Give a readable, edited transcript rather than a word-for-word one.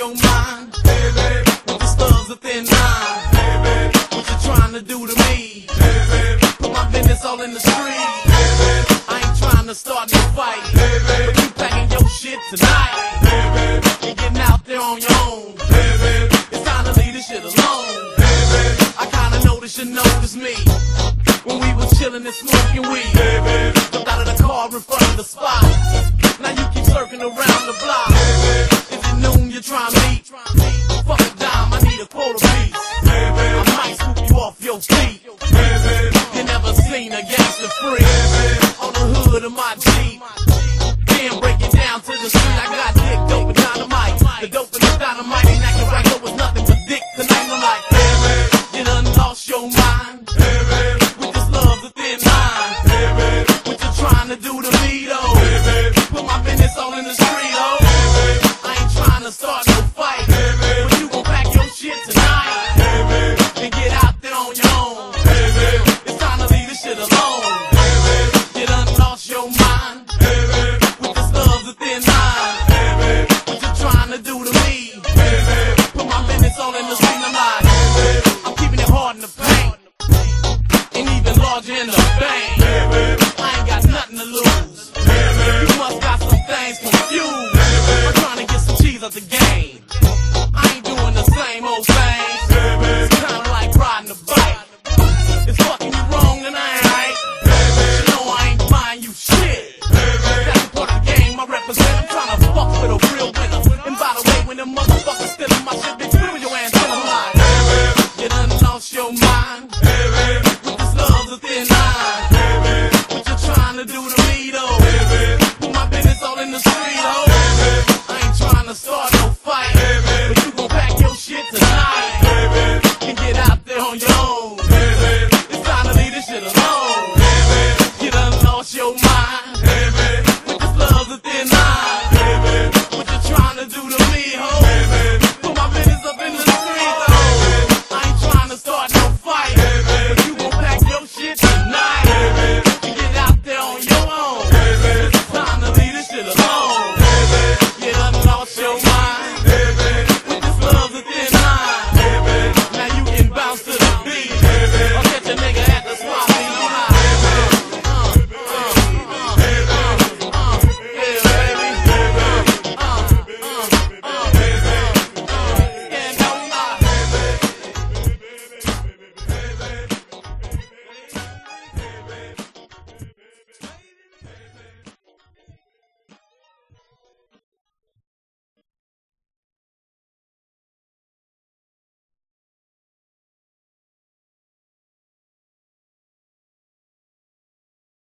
don't mind. Baby, with the stubs within line. Baby, what you trying to do to me? Baby, put my business all in the street. Baby, I ain't trying to start no fight. Baby, but you packing your shit tonight. Baby, you getting out there on your own. Baby, it's time to leave this shit alone. Baby, I kinda noticed you noticed me when we was chillin' and smoking weed. Baby, jumped out of the car in front of the spot. Now you keep circling around the block. Baby, is it noon you try me? Fuck a dime, I need a quarter piece. Baby, I might scoop you off your feet.